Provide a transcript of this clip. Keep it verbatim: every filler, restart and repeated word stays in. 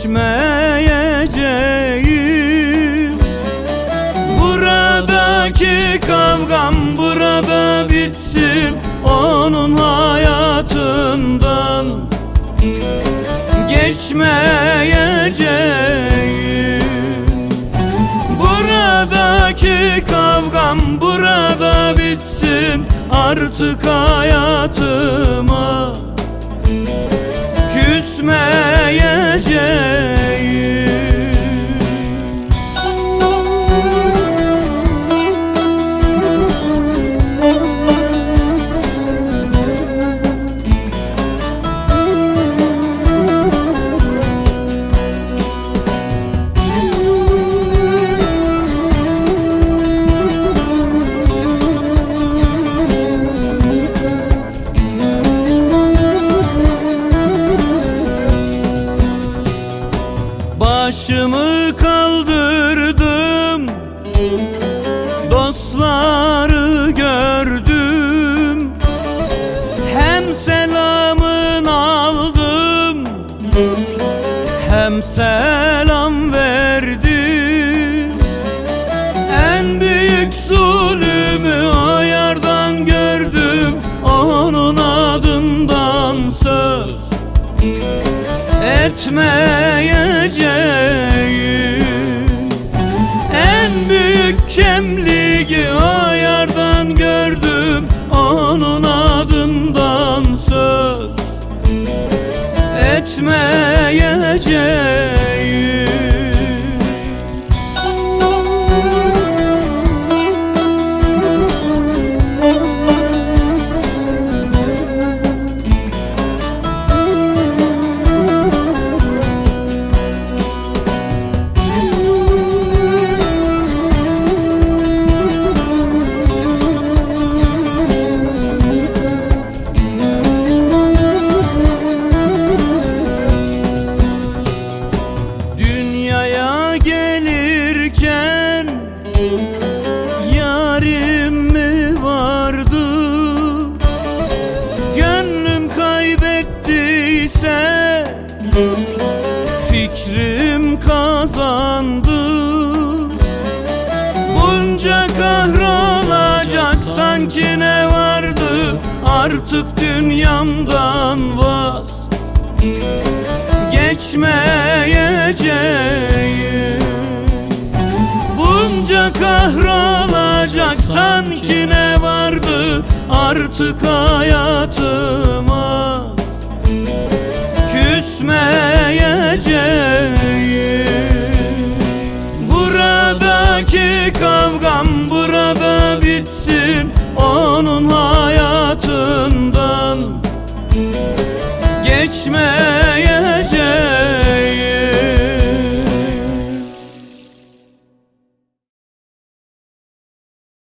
geçmeyeceğim. Buradaki kavgam burada bitsin, onun hayatından geçmeyeceğim. Buradaki kavgam burada bitsin, artık hayatıma küsmeyeceğim. Başımı kaldırdım, dostları gördüm, hem selamın aldım, hem selam verdim. En büyük zulmü o yardan gördüm, onun adından söz etmeyeceğim. En büyük kemliği o yardan gördüm, onun adından söz etmeyeceğim. Gelirken yarim mi vardı? Gönlüm kaybettiyse fikrim kazandı. Bunca kahrolacak sanki ne vardı? Artık dünyamdan vaz geçmeyeceğim. Bunca kahrolacak sanki ne vardı? Artık hayatıma küsmeyeceğim. Buradaki kavgam burada bitsin, onun hayatından geçmeyeceğim.